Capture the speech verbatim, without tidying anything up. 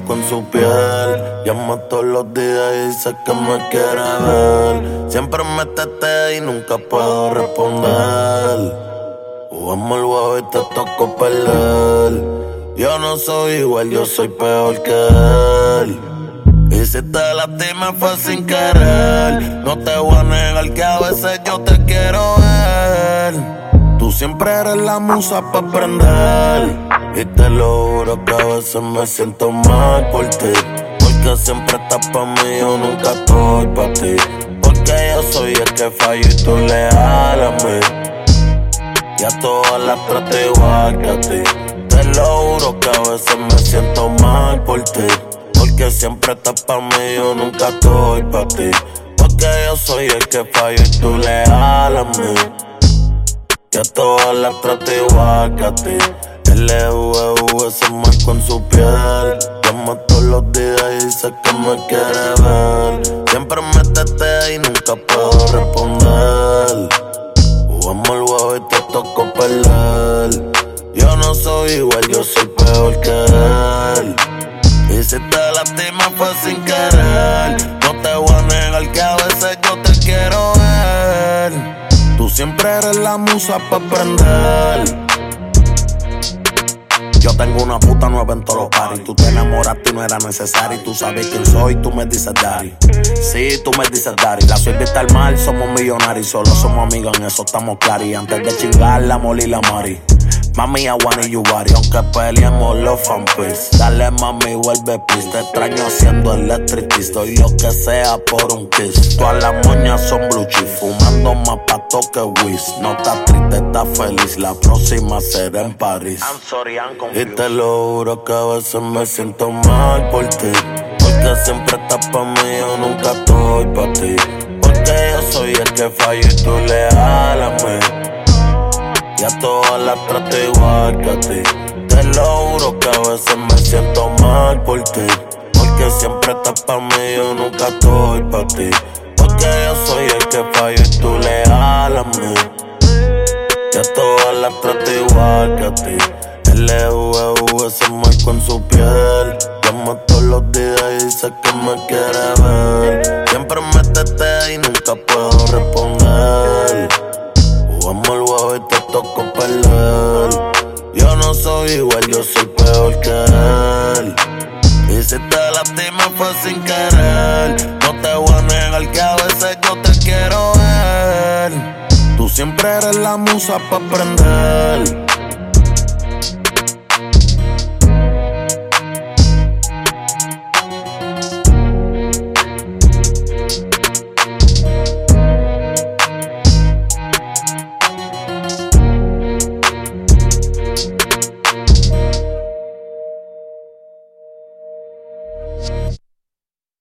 marco en su piel. Llama todos los días y dice que me quiere ver. Siempre me tete y nunca puedo responder. Jugamos el juego y te toco perder. Yo no soy igual, yo soy peor que él. Y si te lastima fue sin querer. No te voy a negar que a veces yo te quiero ver. Tú siempre eres la musa pa' aprender. Y te lo juro que a veces me siento mal por ti. Porque siempre estás pa' mí, yo nunca estoy pa' ti. Porque yo soy el que fallo y tú leal a mí. Y a todas las trato igual que a ti. Te lo juro que a veces me siento mal por ti. Porque siempre estás pa' mí, yo nunca estoy pa' ti. Porque yo soy el que fallo y tú leal a mí. Y a todas las trato igual que a ti. L U E U se marco en su piel. Llama todos los días y dice que me quiere ver. Siempre me tetea y nunca puedo responder. Jugamos el juego y te toco perder. Yo no soy igual, yo soy peor que él. Y si te lastima fue sin querer. No te voy a negar que a veces yo te quiero ver. Tú siempre eres la musa pa' aprender. Yo tengo una puta nueva en todos los parties. Tú te enamoraste y no era necesario. Tú sabes quién soy, tú me dices daddy. Sí, tú me dices daddy. La suerte está al mal, somos millonarios. Solo somos amigos, en eso estamos claros. Y antes de chingar, la moli y la mari. Mami, I want you body. Aunque peleemos los fanpage. Dale mami, vuelve please. Te extraño haciendo electricist. Doy lo que sea por un kiss. Todas las moñas son blue chip. Fumando más pato que whiz. No estás triste, estás feliz. La próxima será en París. I'm sorry, I'm confused. Y te lo juro que a veces me siento mal por ti. Porque siempre estás pa' mí, yo nunca estoy pa' ti. Porque yo soy el que fallo y tú leal a mí. Y a todas las trato igual que a ti. Te lo juro que a veces me siento mal por ti. Porque siempre estás pa' mí, yo nunca estoy pa' ti. Porque yo soy el que fallo y tú leal a mí. Y a todas las trato igual que a ti. L U E U se marco en su piel. Llama todos los días y dice que me quiere ver. Siempre me tetea y nunca puedo responder. Jugamos el juego y te toco perder. Yo no soy igual, yo soy peor que él. Y si te lastima fue sin querer. No te voy a negar que a veces yo te quiero ver. Tú siempre eres la musa pa' aprender.